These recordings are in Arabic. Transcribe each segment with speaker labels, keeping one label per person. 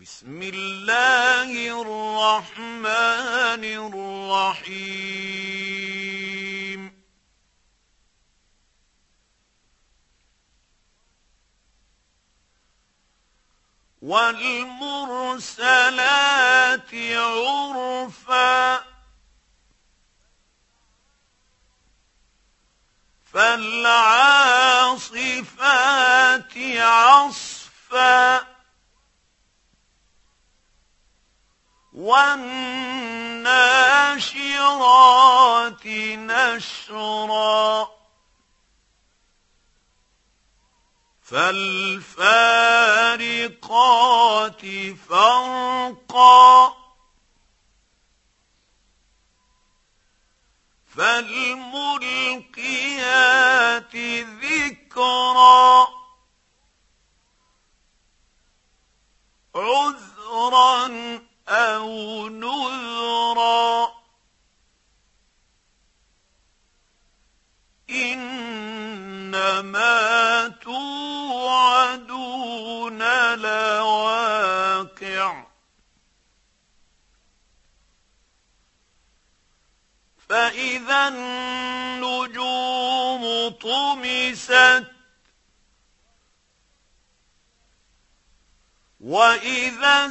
Speaker 1: بسم الله الرحمن الرحيم والمرسلات عرفا فالعاصفات عصفا والناشرات نشرا فالفارقات فرقا فالملقيات ذكرا عذرا أو نذرا إنما توعدون لواقع فإذا النجوم طمست وإذا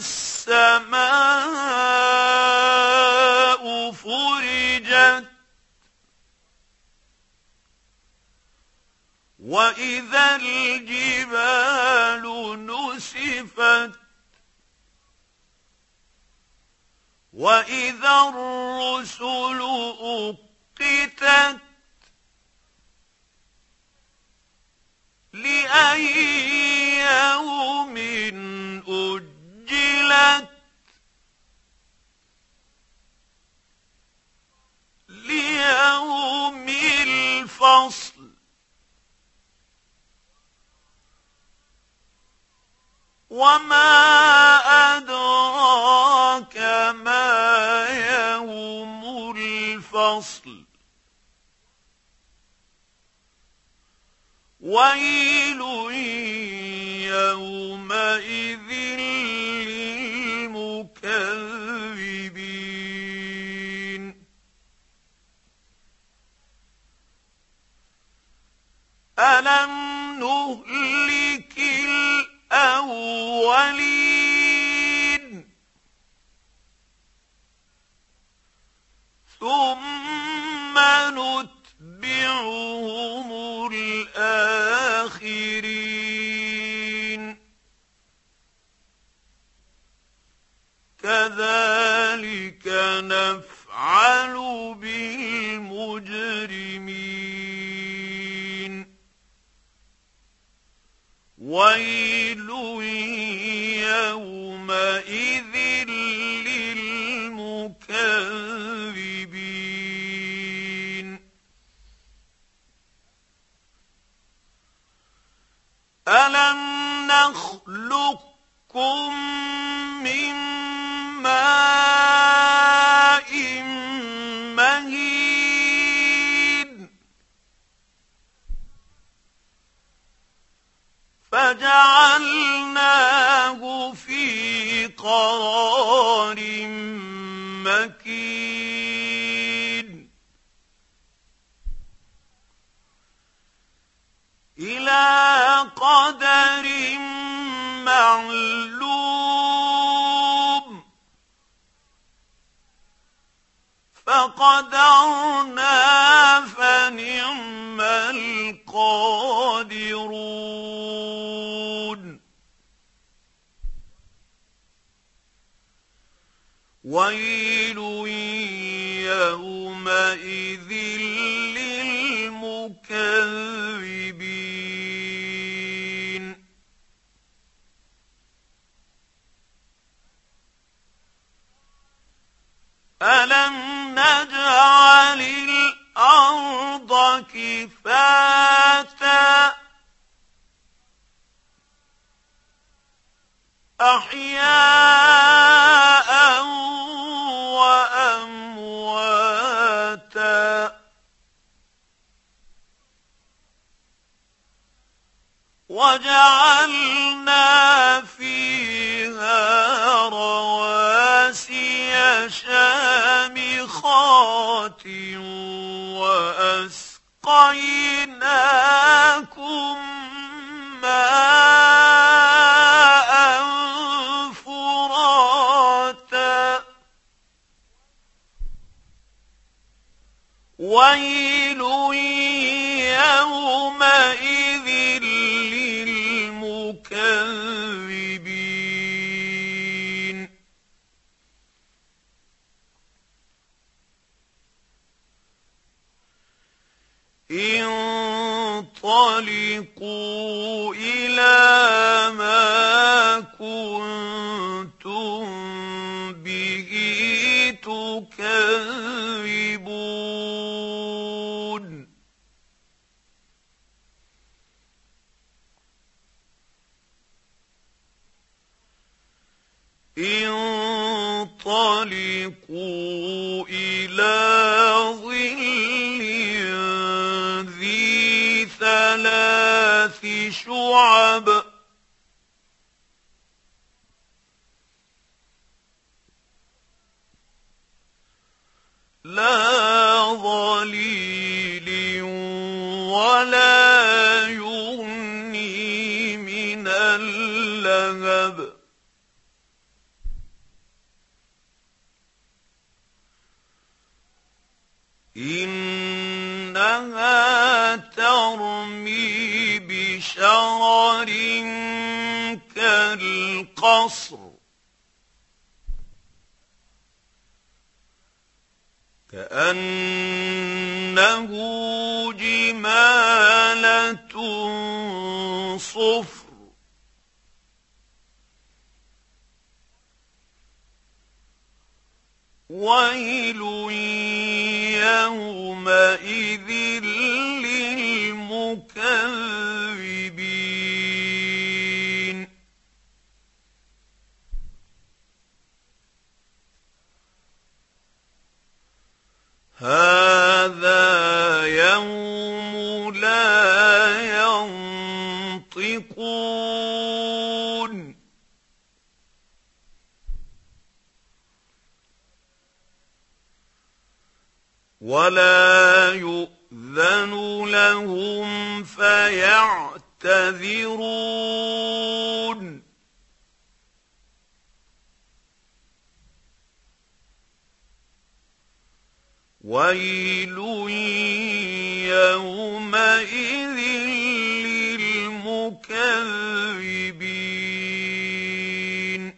Speaker 1: السماء فرجت وإذا الجبال نسفت وإذا الرسل أقتت لأي يوم أجلت ليوم الفصل وما أدراك ما يوم الفصل ويل يومئذ للمكذبين ألم نهلك الأولين ثم نتبعهم الآخرين كذلك نفعل بالمجرمين ويل يومئذ للمكذبين ألم نخلقكم من ماء مهين فجعلناه في قرار مكين إلى قدر معلوم فقدرنا فنعم القادرون ويل يومئذ للمكذبين ألم نجعل الأرض كفاتا أحياء وأمواتا وجعلنا فيها وَأَسْقَيْنَاكُم مَّاءً فُرَاتًا وَيْلٌ يَوْمَئِذٍ لِّلْمُكَذِّبِينَ انطَلِقُوا إِلَىٰ مَا كُنتُم بِهِ تُكَذِّبُونَ انطَلِقُوا إِلَىٰ ظِلٍّ ذِي ثَلَاثِ شُعَبٍ لَّا ظَلِيلٍ وَلَا يُغْنِي مِنَ اللَّهَبِ إِنَّهَا تَرْمِي بِشَرَرٍ كَالْقَصْرِ كَأَنَّهُ جِمَالَتٌ صُفْرٌ وَيْلٌ يَوْمَئِذٍ لِّلْمُكَذِّبِينَ هَٰذَا يَوْمُ لَا يَنطِقُونَ وَلَا يُؤْذَنُ لَهُمْ فَيَعْتَذِرُونَ وَيْلٌ يَوْمَئِذٍ لِّلْمُكَذِّبِينَ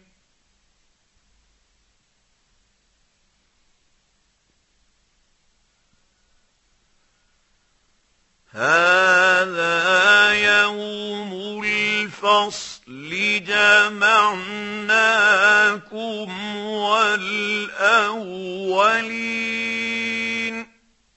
Speaker 1: هَٰذَا يَوْمُ الْفَصْلِ جَمَعْنَاكُمْ وَالْأَوَّلِينَ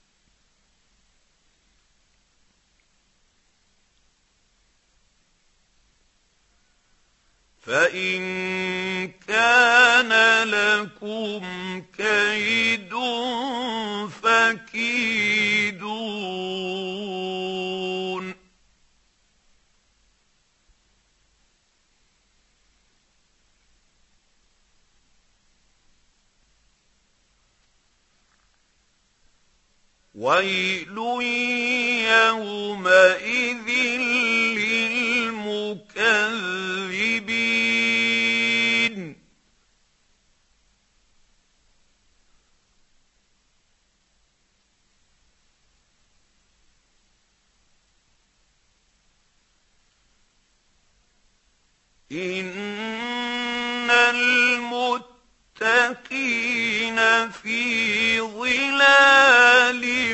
Speaker 1: فَإِن كَانَ لَكُمْ كَيْدٌ فَكِيدُونِ وَيْلٌ يَوْمَئِذٍ لِّلْمُكَذِّبِينَ إِنَّ الْمُتَّقِينَ فِي ظِلَالٍ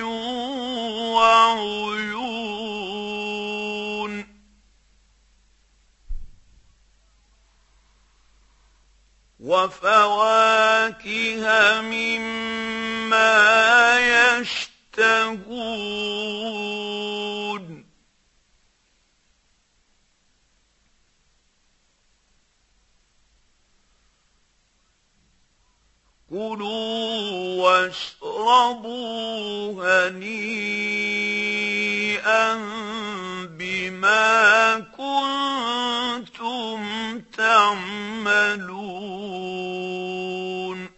Speaker 1: وَعُيُونٍ وَفَوَاكِهَ مِمَّا يَشْتَهُونَ كُلُوا وَاشْرَبُوا هَنِيئًا بِمَا كُنتُمْ تَعْمَلُونَ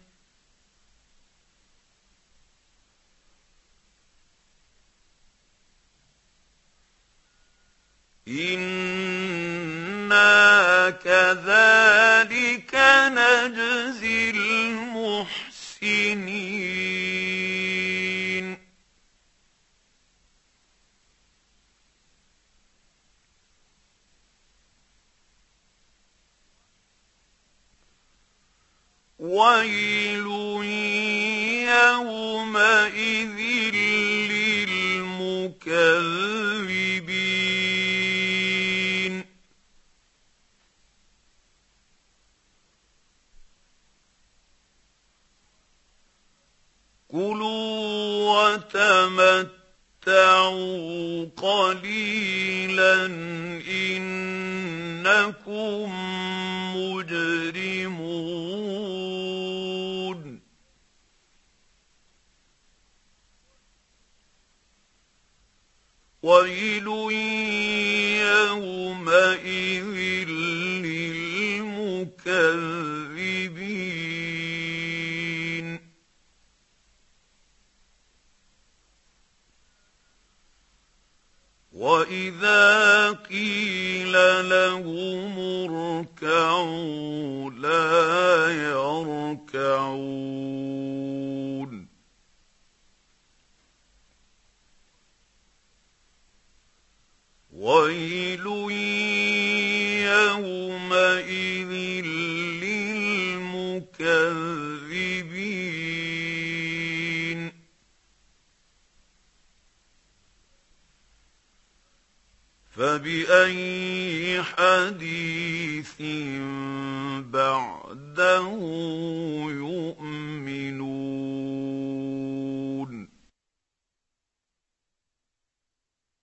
Speaker 1: إِنَّا كَذَٰلِكَ نَجْزِي الْمُحْسِنِينَ وَيْلٌ يَوْمَئِذٍ لِّلْمُكَذِّبِينَ كُلُوا وَتَمَتَّعُوا قَلِيلًا إِنَّكُم مُّجْرِمُونَ وَيْلٌ يَوْمَئِذٍ لِّلْمُكَذِّبِينَ وَإِذَا قِيلَ لَهُمُ ارْكَعُوا لَا يَرْكَعُونَ وَيْلٌ يَوْمَئِذٍ لِّلْمُكَذِّبِينَ فَبِأَيِّ حَدِيثٍ بَعْدَهُ